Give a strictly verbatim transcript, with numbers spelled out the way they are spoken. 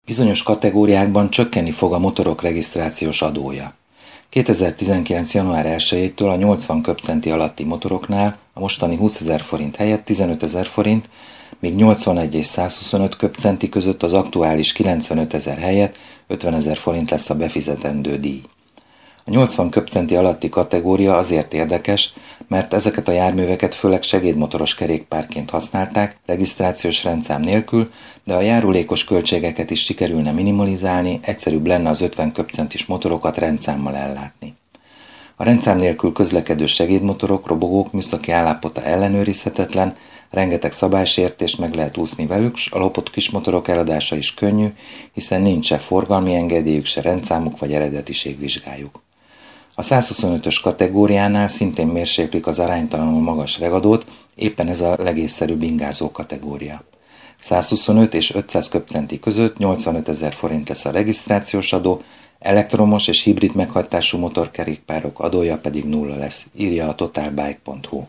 Bizonyos kategóriákban csökkenni fog a motorok regisztrációs adója. kétezer-tizenkilenc. január elsejétől a nyolcvan köbcenti alatti motoroknál a mostani húszezer forint helyett tizenötezer forint, míg nyolcvanegy és százhuszonöt köbcenti között az aktuális kilencvenötezer helyett ötvenezer forint lesz a befizetendő díj. A nyolcvan köbcenti alatti kategória azért érdekes, mert ezeket a járműveket főleg segédmotoros kerékpárként használták, regisztrációs rendszám nélkül, de a járulékos költségeket is sikerülne minimalizálni, egyszerűbb lenne az ötven köbcentis motorokat rendszámmal ellátni. A rendszám nélkül közlekedő segédmotorok, robogók műszaki állapota ellenőrizhetetlen, rengeteg szabálysértést meg lehet úszni velük, s a lopott kismotorok eladása is könnyű, hiszen nincs se forgalmi engedélyük, se rendszámuk vagy eredetiségvizsgájuk. A százhuszonötös kategóriánál szintén mérséklik az aránytalanul magas regadót, éppen ez a legészszerűbb ingázó kategória. százhuszonöt és ötszáz köbcenti között nyolcvanötezer forint lesz a regisztrációs adó, elektromos és hibrid meghajtású motorkerékpárok adója pedig nulla lesz, írja a totalbike pont hu.